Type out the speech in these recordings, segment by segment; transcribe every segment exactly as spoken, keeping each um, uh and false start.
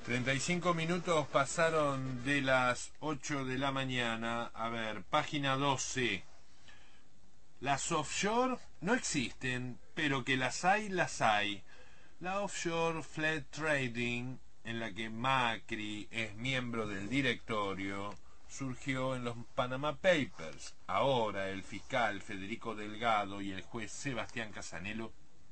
treinta y cinco minutos pasaron de las ocho de la mañana. A ver, página doce. Las offshore no existen, pero que las hay, las hay. La offshore flat trading, en la que Macri es miembro del directorio, surgió en los Panama Papers. Ahora el fiscal Federico Delgado y el juez Sebastián Casanello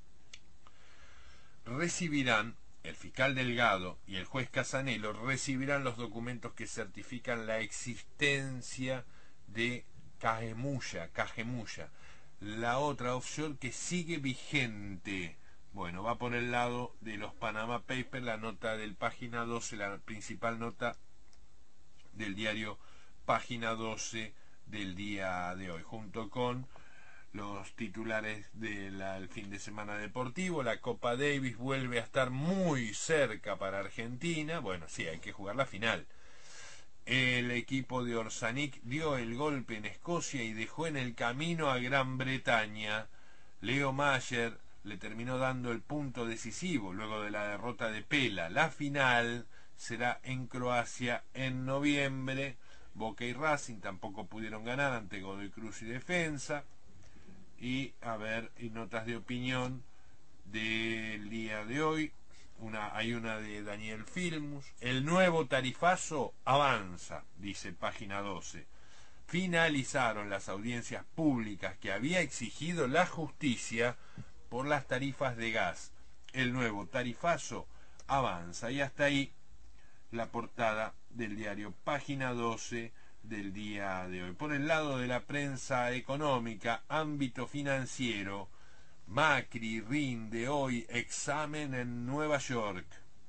recibirán, el fiscal Delgado y el juez Casanello recibirán los documentos que certifican la existencia de Cajemulla, Cajemulla, la otra offshore que sigue vigente. Bueno, va por el lado de los Panama Papers, la nota del página doce, la principal nota del diario Página doce del día de hoy, junto con los titulares del fin de semana deportivo. La Copa Davis vuelve a estar muy cerca para Argentina. Bueno, sí, hay que jugar la final. El equipo de Orsanic dio el golpe en Escocia y dejó en el camino a Gran Bretaña. Leo Mayer le terminó dando el punto decisivo luego de la derrota de Pela. La final será en Croacia en noviembre. Boca y Racing tampoco pudieron ganar ante Godoy Cruz y Defensa. Y a ver, y notas de opinión del día de hoy. Una, hay una de Daniel Filmus. El nuevo tarifazo avanza, dice página doce. Finalizaron las audiencias públicas que había exigido la justicia por las tarifas de gas. El nuevo tarifazo avanza. Y hasta ahí la portada del diario Página doce del día de hoy. Por el lado de la prensa económica, ámbito financiero, Macri rinde hoy examen en Nueva York.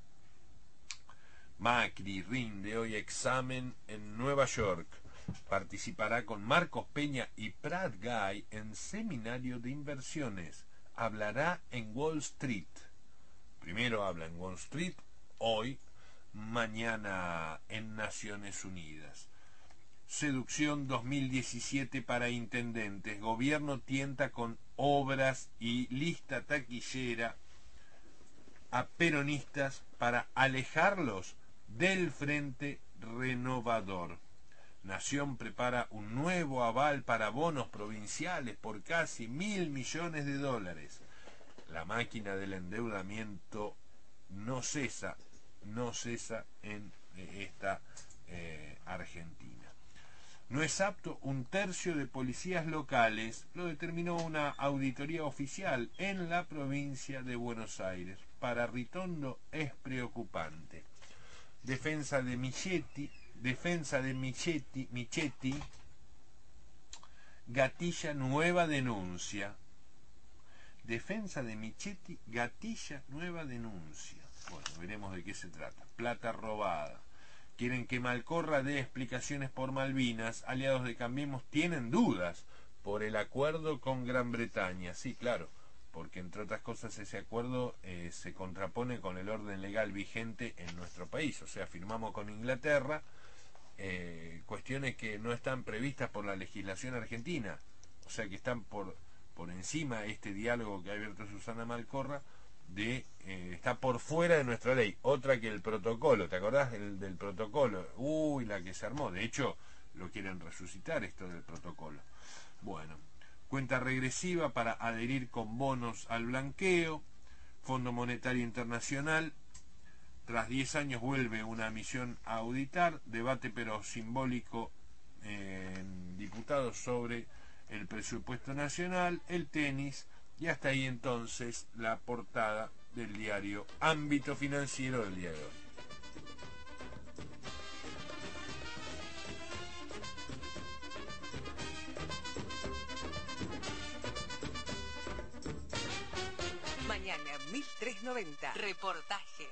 Macri rinde hoy examen en Nueva York. Participará con Marcos Peña y Prat Guy en seminario de inversiones. Hablará en Wall Street. Primero habla en Wall Street, hoy, mañana en Naciones Unidas. Seducción dos mil diecisiete para intendentes. Gobierno tienta con obras y lista taquillera a peronistas para alejarlos del Frente Renovador. Nación prepara un nuevo aval para bonos provinciales por casi mil millones de dólares. La máquina del endeudamiento no cesa, no cesa en esta eh, Argentina. No es apto un tercio de policías locales, lo determinó una auditoría oficial en la provincia de Buenos Aires. Para Ritondo es preocupante. Defensa de Michetti, defensa de Michetti, Michetti, gatilla nueva denuncia. Defensa de Michetti, gatilla nueva denuncia. Bueno, veremos de qué se trata. Plata robada. Quieren que Malcorra dé explicaciones por Malvinas. Aliados de Cambiemos tienen dudas por el acuerdo con Gran Bretaña. Sí, claro, porque entre otras cosas ese acuerdo eh, se contrapone con el orden legal vigente en nuestro país. O sea, firmamos con Inglaterra eh, cuestiones que no están previstas por la legislación argentina. O sea, que están por, por encima de este diálogo que ha abierto Susana Malcorra. De, eh, está por fuera de nuestra ley. Otra que el protocolo, ¿te acordás del, del protocolo? Uy, la que se armó. De hecho, lo quieren resucitar esto del protocolo. Bueno, cuenta regresiva para adherir con bonos al blanqueo. Fondo Monetario Internacional, tras diez años vuelve una misión a auditar. Debate pero simbólico eh, en diputados sobre el presupuesto nacional. El tenis. Y hasta ahí entonces la portada del diario Ámbito Financiero del día de hoy. Mañana mil trescientos noventa. Reportaje.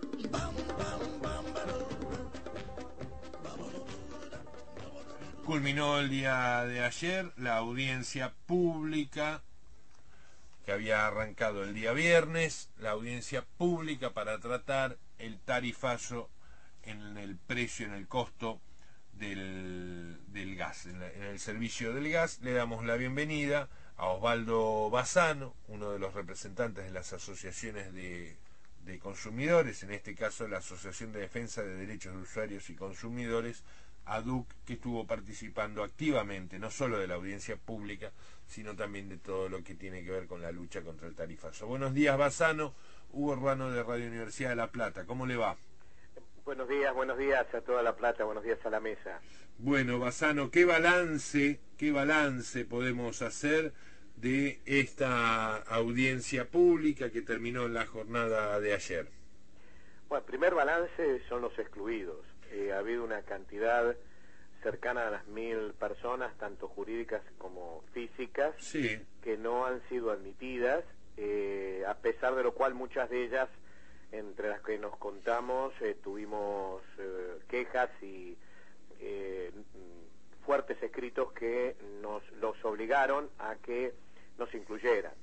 Culminó el día de ayer la audiencia pública que había arrancado el día viernes, la audiencia pública para tratar el tarifazo en el precio, en el costo del, del gas, en, la, en el servicio del gas. Le damos la bienvenida a Osvaldo Bassano, uno de los representantes de las asociaciones de de Consumidores, en este caso la Asociación de Defensa de Derechos de Usuarios y Consumidores, A D U C, que estuvo participando activamente, no solo de la audiencia pública, sino también de todo lo que tiene que ver con la lucha contra el tarifazo. Buenos días, Bassano. Hugo Urbano de Radio Universidad de La Plata. ¿Cómo le va? Buenos días, buenos días a toda La Plata, buenos días a la mesa. Bueno, Bassano, ¿qué balance, qué balance podemos hacer de esta audiencia pública que terminó en la jornada de ayer? Bueno, el primer balance son los excluidos. Eh, ha habido una cantidad cercana a las mil personas, tanto jurídicas como físicas, sí, que no han sido admitidas, eh, a pesar de lo cual muchas de ellas, entre las que nos contamos, eh, tuvimos eh, quejas y eh, fuertes escritos que nos los obligaron a que nos incluyeran.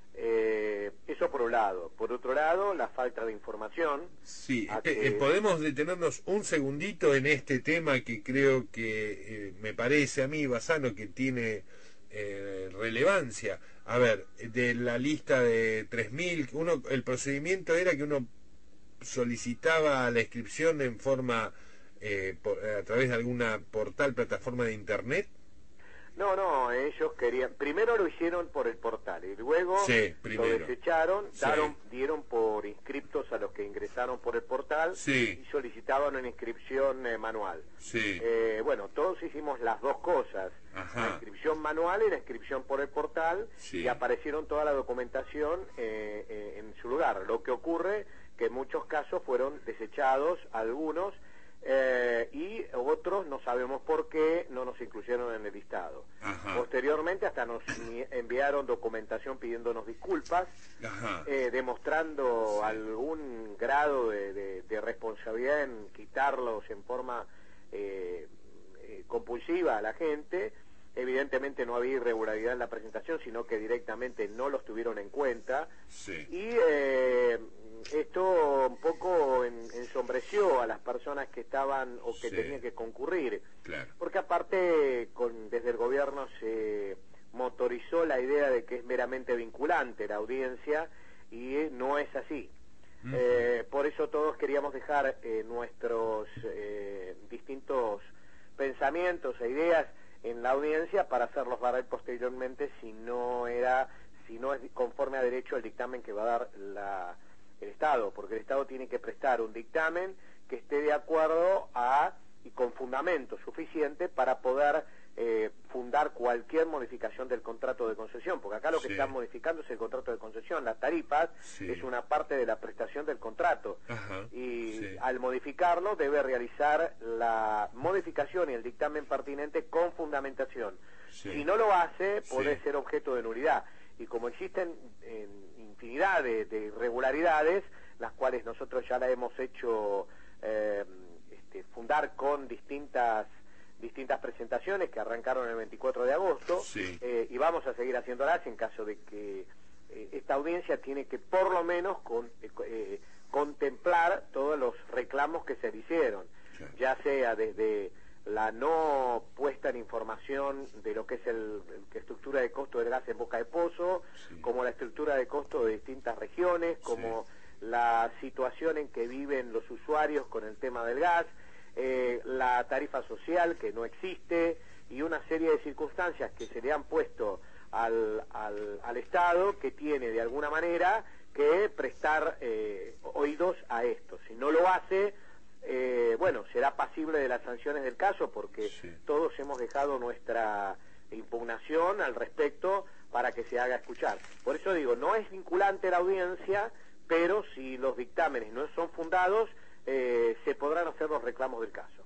Eh, eso por un lado. Por otro lado, la falta de información. Sí, que... eh, podemos detenernos un segundito en este tema que creo que eh, me parece a mí, Bassano, que tiene eh, relevancia. A ver, de la lista de tres mil, uno, el procedimiento era que uno solicitaba la inscripción en forma eh, por, a través de alguna portal, plataforma de internet. No, no, ellos querían, primero lo hicieron por el portal y luego sí, lo desecharon, sí. daron, dieron por inscriptos a los que ingresaron por el portal sí. y solicitaban una inscripción eh, manual. Sí. Eh, bueno, todos hicimos las dos cosas, Ajá. la inscripción manual y la inscripción por el portal, sí. y aparecieron toda la documentación eh, eh, en su lugar. Lo que ocurre que en muchos casos fueron desechados algunos, Eh, y otros no sabemos por qué no nos incluyeron en el listado. Ajá. Posteriormente hasta nos enviaron documentación pidiéndonos disculpas, eh, demostrando sí. algún grado de, de, de responsabilidad en quitarlos en forma eh, eh, compulsiva a la gente. Evidentemente no había irregularidad en la presentación, sino que directamente no los tuvieron en cuenta. Sí. Y eh, esto un poco en, ensombreció a las personas que estaban o que sí. tenían que concurrir. Claro. Porque aparte con, desde el gobierno se motorizó la idea de que es meramente vinculante la audiencia y no es así. Uh-huh. Eh, por eso todos queríamos dejar eh, nuestros eh, distintos pensamientos e ideas en la audiencia para hacerlos valer posteriormente si no era, si no es conforme a derecho el dictamen que va a dar la, el Estado, porque el Estado tiene que prestar un dictamen que esté de acuerdo a y con fundamento suficiente para poder eh, fundar cualquier modificación del contrato de concesión, porque acá lo que sí. están modificando es el contrato de concesión, las tarifas sí. es una parte de la prestación del contrato. Ajá, y sí. al modificarlo debe realizar la modificación y el dictamen pertinente con fundamentación. Sí. Si no lo hace, puede sí. ser objeto de nulidad. Y como existen eh, infinidad de, de irregularidades, las cuales nosotros ya la hemos hecho eh, este, fundar con distintas distintas presentaciones que arrancaron el veinticuatro de agosto, sí. eh, y vamos a seguir haciéndolas en caso de que eh, esta audiencia tiene que por lo menos con, eh, contemplar todos los reclamos que se le hicieron, sí. ya sea desde la no puesta en información de lo que es el, la estructura de costo del gas en Boca de Pozo, sí. como la estructura de costo de distintas regiones, como sí. la situación en que viven los usuarios con el tema del gas, Eh, la tarifa social que no existe y una serie de circunstancias que se le han puesto al, al, al Estado que tiene de alguna manera que prestar eh, oídos a esto. Si no lo hace, eh, bueno, será pasible de las sanciones del caso porque sí. todos hemos dejado nuestra impugnación al respecto para que se haga escuchar. Por eso digo, no es vinculante la audiencia, pero si los dictámenes no son fundados, Eh, se podrán hacer los reclamos del caso.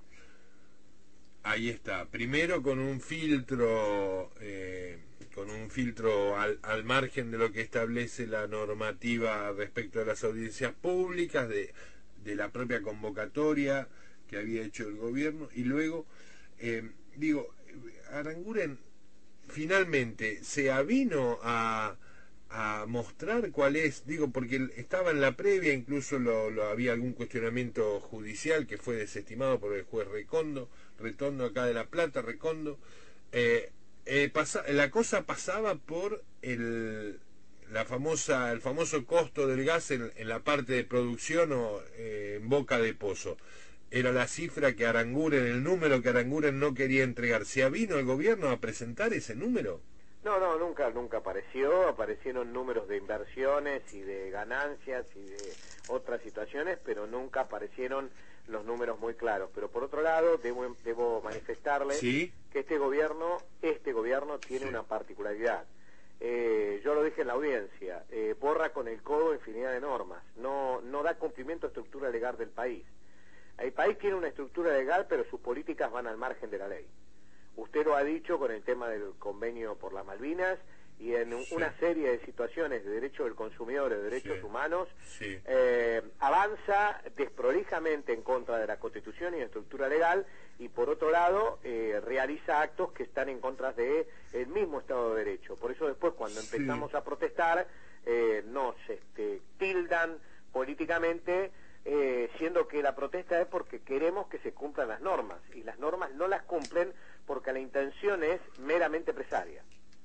Ahí está. Primero con un filtro, eh, con un filtro al, al margen de lo que establece la normativa respecto a las audiencias públicas, de, de la propia convocatoria que había hecho el gobierno, y luego, eh, digo, Aranguren finalmente se avino a a mostrar cuál es, digo, porque estaba en la previa, incluso lo, lo había algún cuestionamiento judicial que fue desestimado por el juez Recondo, Retondo acá de La Plata, Recondo, eh, eh, pasa, la cosa pasaba por el la famosa, el famoso costo del gas en, en la parte de producción o eh, en boca de pozo. Era la cifra que Aranguren, el número que Aranguren no quería entregar. ¿Se vino el gobierno a presentar ese número? No, no, nunca, nunca apareció. Aparecieron números de inversiones y de ganancias y de otras situaciones, pero nunca aparecieron los números muy claros. Pero por otro lado, debo, debo manifestarle ¿Sí? que este gobierno, este gobierno tiene sí. una particularidad. Eh, yo lo dije en la audiencia, eh, borra con el codo infinidad de normas, no, no da cumplimiento a la estructura legal del país. El país tiene una estructura legal, pero sus políticas van al margen de la ley. Usted lo ha dicho con el tema del convenio por las Malvinas y en sí. una serie de situaciones de derechos del consumidor, de derechos sí. humanos, sí. Eh, avanza desprolijamente en contra de la Constitución y la estructura legal, y por otro lado eh, realiza actos que están en contra de el mismo Estado de Derecho. Por eso después, cuando empezamos sí. a protestar, eh, nos este, tildan políticamente, eh, siendo que la protesta es porque queremos que se cumplan las normas, y las normas no las cumplen porque la intención es meramente empresaria.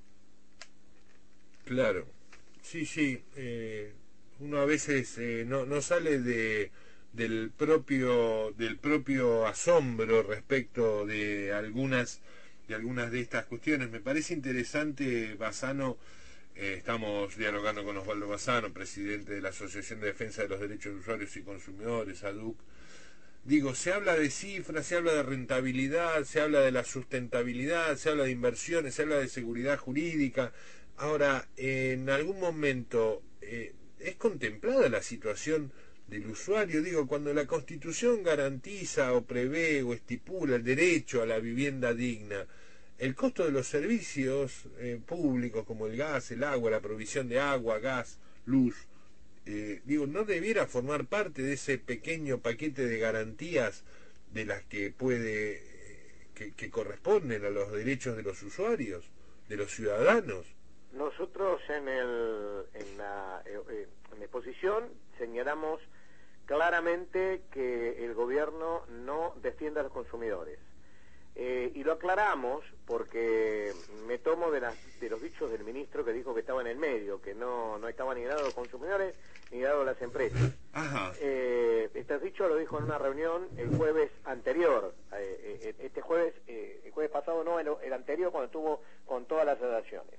Claro, sí, sí, eh, uno a veces eh, no, no sale de del propio del propio asombro respecto de algunas de algunas de estas cuestiones. Me parece interesante, Bassano, eh, estamos dialogando con Osvaldo Bassano, presidente de la Asociación de Defensa de los Derechos de Usuarios y Consumidores, A D U C. Digo, se habla de cifras, se habla de rentabilidad, se habla de la sustentabilidad, se habla de inversiones, se habla de seguridad jurídica. Ahora, en algún momento, eh, ¿es contemplada la situación del usuario? Digo, cuando la Constitución garantiza o prevé o estipula el derecho a la vivienda digna, el costo de los servicios eh, públicos como el gas, el agua, la provisión de agua, gas, luz, eh, digo, ¿no debiera formar parte de ese pequeño paquete de garantías de las que puede, eh, que, que corresponden a los derechos de los usuarios, de los ciudadanos? Nosotros en, el, en, la, eh, en la exposición señalamos claramente que el gobierno no defiende a los consumidores. Eh, y lo aclaramos porque me tomo de, las, de los dichos del ministro que dijo que estaba en el medio, que no, no estaba ni del lado de los consumidores ni del lado de las empresas. Ajá. Eh, este dicho lo dijo en una reunión el jueves anterior, eh, eh, este jueves, eh, el jueves pasado no, el, el anterior, cuando estuvo con todas las asociaciones.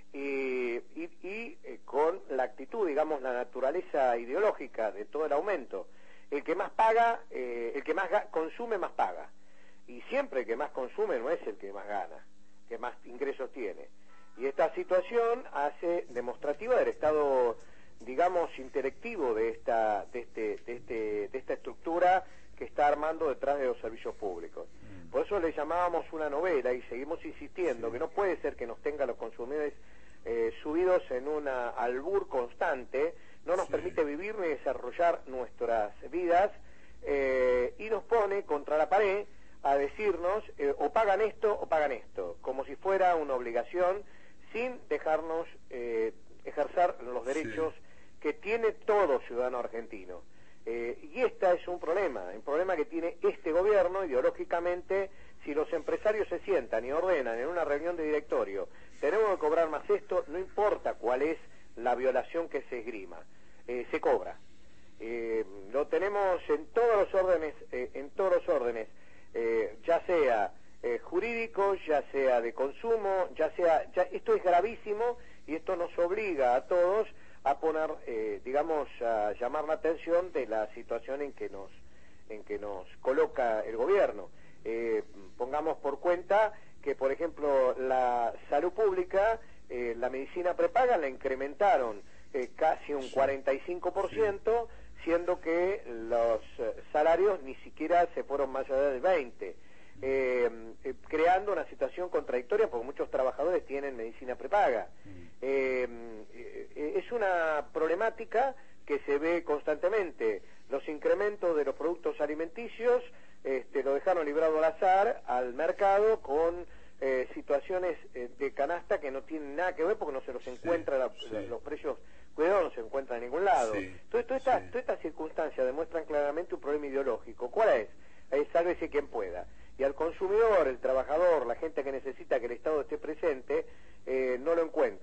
Y, y, y eh, con la actitud, digamos, la naturaleza ideológica de todo el aumento. El que más paga, eh, el que más consume, más paga. Y siempre el que más consume no es el que más gana, que más ingresos tiene. Y esta situación hace demostrativa del estado, digamos, intelectivo de esta, de este, de este, de esta estructura que está armando detrás de los servicios públicos. Por eso le llamábamos una novela y seguimos insistiendo sí. que no puede ser que nos tenga los consumidores eh, subidos en una albur constante, no nos sí. permite vivir ni desarrollar nuestras vidas eh, y nos pone contra la pared a decirnos eh, o pagan esto o pagan esto, como si fuera una obligación, sin dejarnos eh, ejercer los derechos sí. que tiene todo ciudadano argentino. Eh, y este es un problema, un problema que tiene este gobierno ideológicamente. Si los empresarios se sientan y ordenan en una reunión de directorio, tenemos que cobrar más esto, no importa cuál es la violación que se esgrima, eh, se cobra. Eh, lo tenemos en todos los órdenes, eh, en todos los órdenes, eh, ya sea eh, jurídico, ya sea de consumo, ya sea, ya, esto es gravísimo y esto nos obliga a todos a poner, eh, digamos, a llamar la atención de la situación en que nos, en que nos coloca el gobierno. Eh, pongamos por cuenta que, por ejemplo, la salud pública, eh, la medicina prepaga la incrementaron eh, casi un cuarenta y cinco por ciento, siendo que los eh, salarios ni siquiera se fueron más allá del veinte por ciento. Eh, eh, creando una situación contradictoria porque muchos trabajadores tienen medicina prepaga. Eh, eh, es una problemática que se ve constantemente. Los incrementos de los productos alimenticios este, lo dejaron librado al azar al mercado con eh, situaciones eh, de canasta que no tienen nada que ver porque no se los encuentra, sí, la, sí. los precios cuidados no se encuentran en ningún lado. Sí, Entonces, todas estas sí. toda esta circunstancias demuestran claramente un problema ideológico. ¿Cuál es? Es sálvese quien pueda. Y al consumidor, el trabajador, la gente que necesita que el Estado esté presente, eh, no lo encuentra.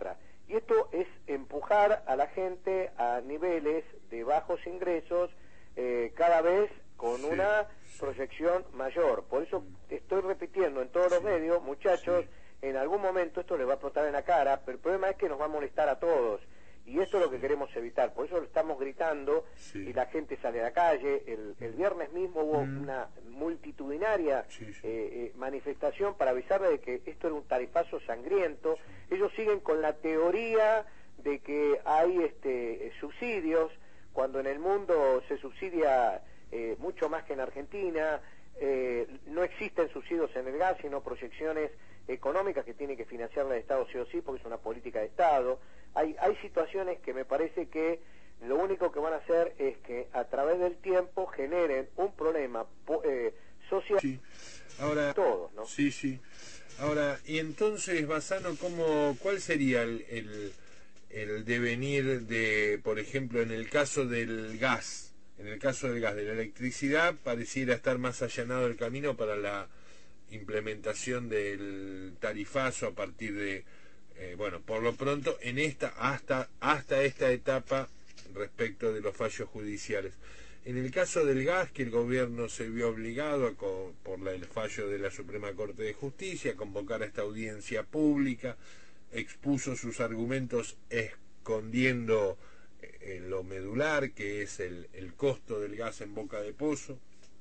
Y esto es empujar a la gente a niveles de bajos ingresos eh, cada vez con sí, una sí. proyección mayor. Por eso estoy repitiendo en todos sí, los medios, muchachos, sí. en algún momento esto les va a explotar en la cara, pero el problema es que nos va a molestar a todos. Y esto es lo que queremos evitar, por eso lo estamos gritando sí. y la gente sale a la calle. El, el viernes mismo hubo mm. una multitudinaria sí, sí. Eh, eh, manifestación para avisarle de que esto era un tarifazo sangriento. Sí. Ellos siguen con la teoría de que hay este, subsidios, cuando en el mundo se subsidia eh, mucho más que en Argentina. Eh, no existen subsidios en el gas, sino proyecciones económicas que tiene que financiar el Estado sí o sí, porque es una política de Estado. Hay, hay situaciones que me parece que lo único que van a hacer es que a través del tiempo generen un problema eh, social. Sí. Ahora, todos, ¿no? Sí, sí. Ahora, y entonces, Bassano, ¿cómo, ¿cuál sería el, el, el devenir de, por ejemplo, en el caso del gas? En el caso del gas, de la electricidad, pareciera estar más allanado el camino para la implementación del tarifazo a partir de, eh, bueno, por lo pronto, en esta hasta hasta esta etapa respecto de los fallos judiciales. En el caso del gas, que el gobierno se vio obligado, a, por la, el fallo de la Suprema Corte de Justicia, a convocar a esta audiencia pública, expuso sus argumentos escondiendo eh, lo medular, que es el, el costo del gas en boca de pozo.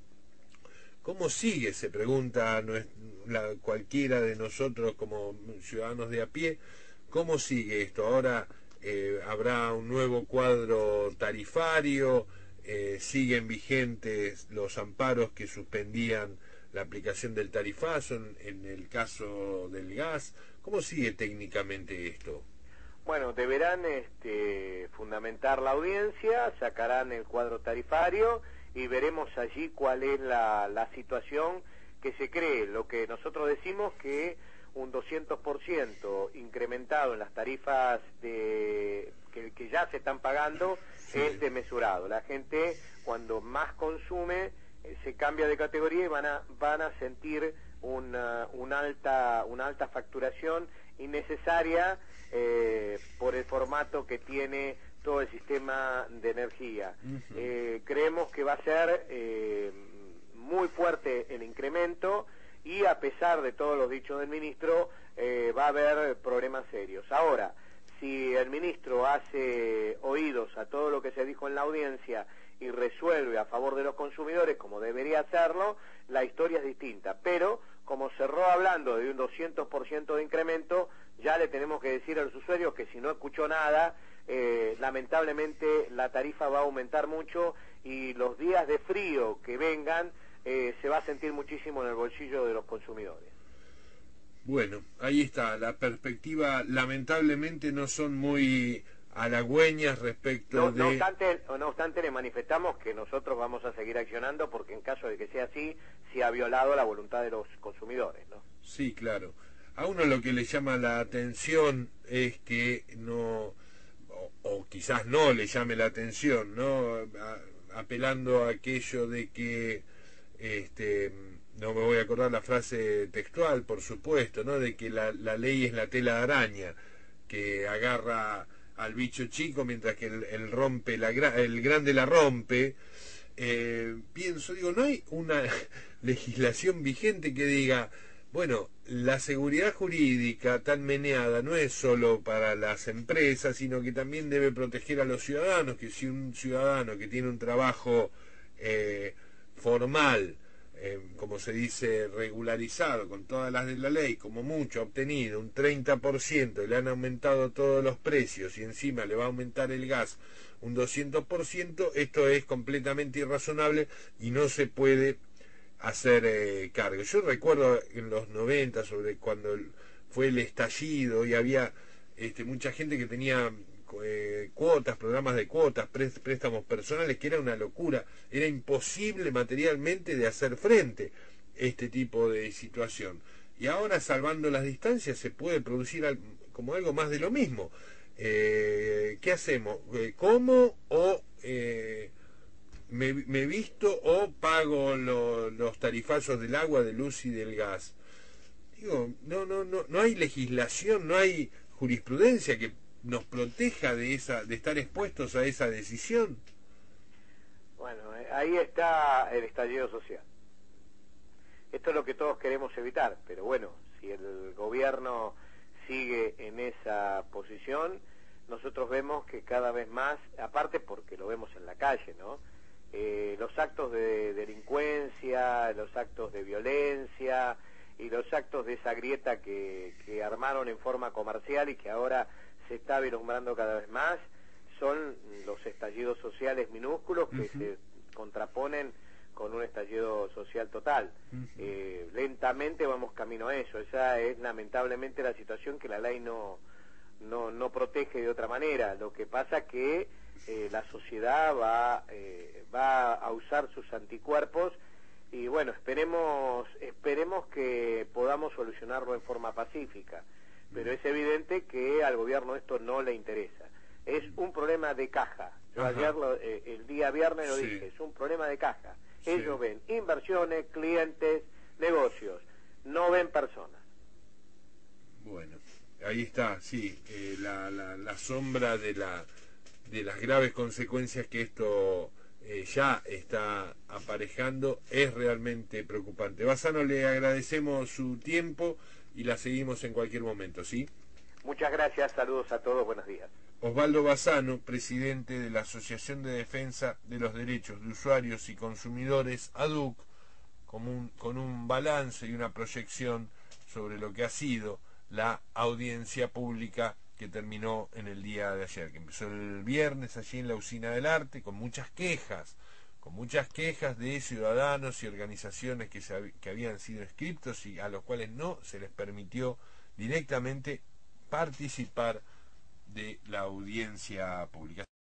¿Cómo sigue? Se pregunta la, cualquiera de nosotros como ciudadanos de a pie. ¿Cómo sigue esto? Ahora eh, habrá un nuevo cuadro tarifario, eh, siguen vigentes los amparos que suspendían la aplicación del tarifazo en, en el caso del gas. ¿Cómo sigue técnicamente esto? Bueno, deberán este, fundamentar la audiencia, sacarán el cuadro tarifario y veremos allí cuál es la, la situación que se cree. Lo que nosotros decimos que un doscientos por ciento incrementado en las tarifas de, que, que ya se están pagando sí. es desmesurado. La gente cuando más consume eh, se cambia de categoría y van a, van a sentir una, una, alta, una alta facturación innecesaria eh, por el formato que tiene todo el sistema de energía. Uh-huh. eh, creemos que va a ser eh, muy fuerte el incremento y a pesar de todos los dichos del ministro eh, va a haber problemas serios. Ahora, si el ministro hace oídos a todo lo que se dijo en la audiencia y resuelve a favor de los consumidores como debería hacerlo, la historia es distinta, pero como cerró hablando de un doscientos por ciento de incremento, ya le tenemos que decir a los usuarios que si no escuchó nada, Eh, lamentablemente la tarifa va a aumentar mucho y los días de frío que vengan eh, se va a sentir muchísimo en el bolsillo de los consumidores. Bueno, ahí está, la perspectiva lamentablemente no son muy halagüeñas respecto no, de... No obstante, no obstante le manifestamos que nosotros vamos a seguir accionando porque en caso de que sea así, se ha violado la voluntad de los consumidores, ¿no? Sí, claro. A uno lo que le llama la atención es que no... o quizás no le llame la atención, ¿no? A, apelando a aquello de que, este, no me voy a acordar la frase textual, por supuesto, ¿no? De que la, la ley es la tela de araña, que agarra al bicho chico mientras que el, el rompe la el grande la rompe. Eh, pienso, digo, ¿no hay una legislación vigente que diga, bueno, la seguridad jurídica tan meneada no es solo para las empresas, sino que también debe proteger a los ciudadanos, que si un ciudadano que tiene un trabajo eh, formal, eh, como se dice, regularizado, con todas las de la ley, como mucho ha obtenido un treinta por ciento, y le han aumentado todos los precios y encima le va a aumentar el gas un doscientos por ciento, esto es completamente irrazonable y no se puede hacer eh, cargo. Yo recuerdo en los noventa, sobre cuando el, fue el estallido y había este, mucha gente que tenía eh, cuotas, programas de cuotas, préstamos personales, que era una locura, era imposible materialmente de hacer frente a este tipo de situación. Y ahora, salvando las distancias, se puede producir al, como algo más de lo mismo. Eh, ¿Qué hacemos? Eh, ¿Cómo o... Eh, Me, me visto o pago lo, los tarifazos del agua, de luz y del gas? Digo, no, no, no, no hay legislación, no hay jurisprudencia que nos proteja de esa, de estar expuestos a esa decisión? Bueno, eh, ahí está el estallido social. Esto es lo que todos queremos evitar, pero bueno, si el gobierno sigue en esa posición, nosotros vemos que cada vez más, aparte porque lo vemos en la calle, ¿no? Eh, los actos de delincuencia, los actos de violencia y los actos de esa grieta que, que armaron en forma comercial y que ahora se está vislumbrando cada vez más, son los estallidos sociales minúsculos que uh-huh. se contraponen con un estallido social total. Uh-huh. Eh, lentamente vamos camino a eso. Esa es lamentablemente la situación que la ley no, no, no protege de otra manera. Lo que pasa que eh, la sociedad va, eh, va a usar sus anticuerpos y bueno, esperemos, esperemos que podamos solucionarlo en forma pacífica. Pero es evidente que al gobierno esto no le interesa. Es un problema de caja. Yo Ajá. ayer, lo, eh, el día viernes lo sí. dije, es un problema de caja. Sí. Ellos ven inversiones, clientes, negocios, no ven personas. Bueno, ahí está, sí, eh, la, la, la sombra de, la, de las graves consecuencias que esto eh, ya está aparejando es realmente preocupante. Bassano, le agradecemos su tiempo y la seguimos en cualquier momento, ¿sí? Muchas gracias, saludos a todos, buenos días. Osvaldo Bassano, presidente de la Asociación de Defensa de los Derechos de Usuarios y Consumidores, A D U C, con un, con un balance y una proyección sobre lo que ha sido la audiencia pública que terminó en el día de ayer, que empezó el viernes allí en la Usina del Arte, con muchas quejas, con muchas quejas de ciudadanos y organizaciones que, se, que habían sido inscriptos y a los cuales no se les permitió directamente participar de la audiencia pública.